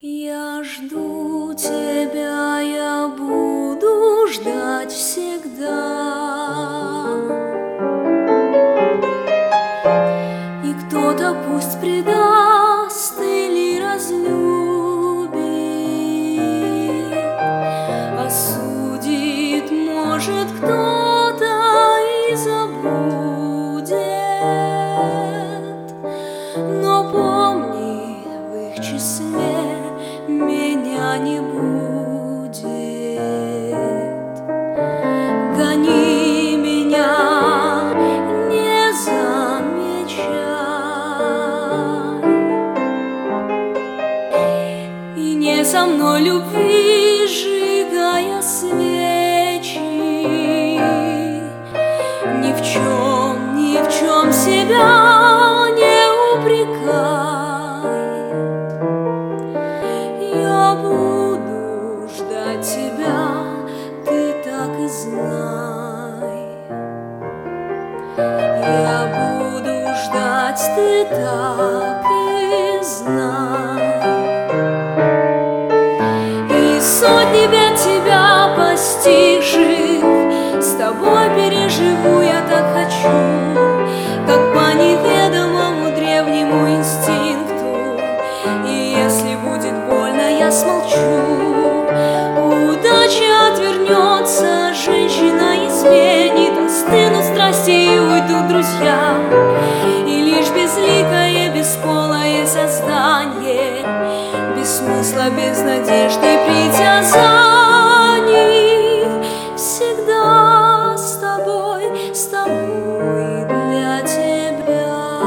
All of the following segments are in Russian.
Я жду тебя, я буду ждать всегда. И кто-то пусть предаст или разлюбит, осудит, может, кто-то и забудет. Но помни, в их числе меня не будет. Гони меня, не замечай, и не со мной любви сжигая свечи. Ни в чем себя не упрекай. Я буду ждать тебя, ты так и знай. Я буду ждать, ты так и знай. И сотни бед тебя постигших с тобой переживу я так хочу, как по неведомому древнему инстинкту. И если будет больно, я смолчу. Удача отвернется, женщина изменит, остынут страсти и уйдут друзья. И лишь безликое, бесполое создание, без смысла, без надежды, притязаний, всегда с тобой для тебя.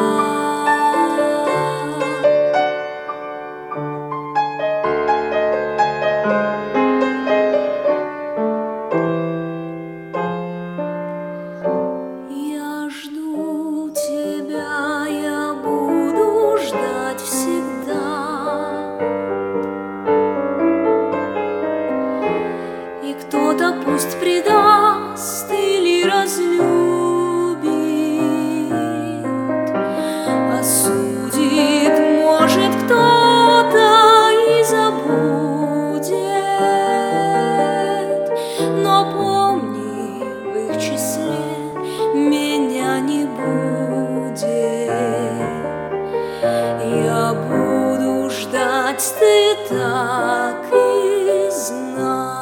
Я жду тебя, я буду ждать всегда. И кто-то пусть предаст или разлюбит, осудит, может, кто-то и забудет. Но помни, в их числе меня не будет. Я буду ждать, ты так и знай.